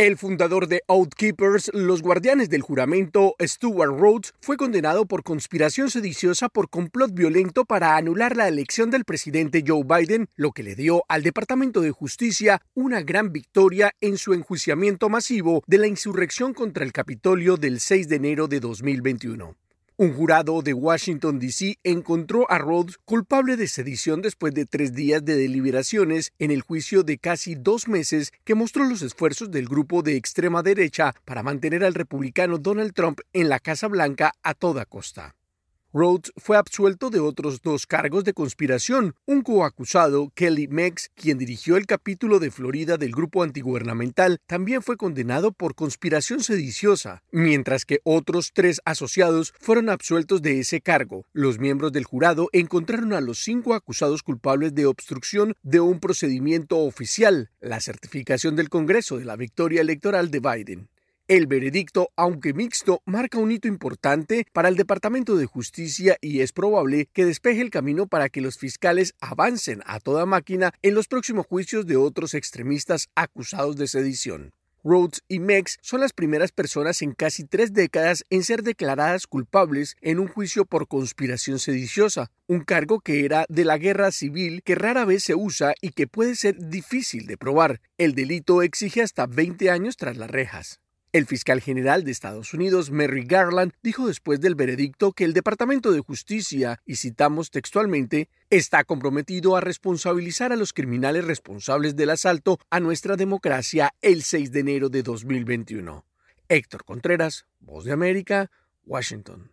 El fundador de Oath Keepers, los guardianes del juramento, Stewart Rhodes, fue condenado por conspiración sediciosa por complot violento para anular la elección del presidente Joe Biden, lo que le dio al Departamento de Justicia una gran victoria en su enjuiciamiento masivo de la insurrección contra el Capitolio del 6 de enero de 2021. Un jurado de Washington, D.C. encontró a Rhodes culpable de sedición después de 3 días de deliberaciones en el juicio de casi 2 meses que mostró los esfuerzos del grupo de extrema derecha para mantener al republicano Donald Trump en la Casa Blanca a toda costa. Rhodes fue absuelto de otros 2 cargos de conspiración. Un coacusado, Kelly Meggs, quien dirigió el capítulo de Florida del grupo antigubernamental, también fue condenado por conspiración sediciosa, mientras que otros 3 asociados fueron absueltos de ese cargo. Los miembros del jurado encontraron a los 5 acusados culpables de obstrucción de un procedimiento oficial, la certificación del Congreso de la victoria electoral de Biden. El veredicto, aunque mixto, marca un hito importante para el Departamento de Justicia y es probable que despeje el camino para que los fiscales avancen a toda máquina en los próximos juicios de otros extremistas acusados de sedición. Rhodes y Meggs son las primeras personas en casi 3 décadas en ser declaradas culpables en un juicio por conspiración sediciosa, un cargo que era de la guerra civil que rara vez se usa y que puede ser difícil de probar. El delito exige hasta 20 años tras las rejas. El fiscal general de Estados Unidos, Merrick Garland, dijo después del veredicto que el Departamento de Justicia, y citamos textualmente, está comprometido a responsabilizar a los criminales responsables del asalto a nuestra democracia el 6 de enero de 2021. Héctor Contreras, Voz de América, Washington.